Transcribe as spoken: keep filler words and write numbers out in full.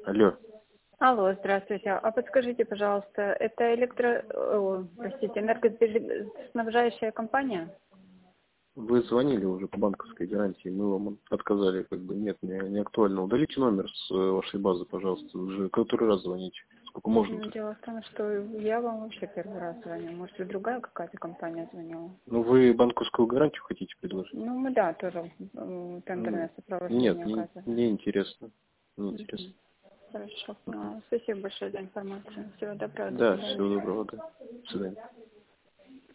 Алло. Алло, здравствуйте. А подскажите, пожалуйста, это электро... о, простите, энергоснабжающая компания? Вы звонили уже по банковской гарантии, мы вам отказали, как бы нет, не, не актуально. Удалите номер с э, вашей базы, пожалуйста. Вы уже который раз звоните. Сколько можно? Ну, дело в том, что я вам вообще первый раз звоню. Может, и другая какая-то компания звонила? Ну, вы банковскую гарантию хотите предложить? Ну, мы, да, тоже м, Ну, тендерное нет, сопровождение не, оказываем. не интересно. Не интересно. Мгм. Хорошо. Ну, спасибо большое за информацию. Всего доброго, до Да, всего свидания. доброго, да. До свидания.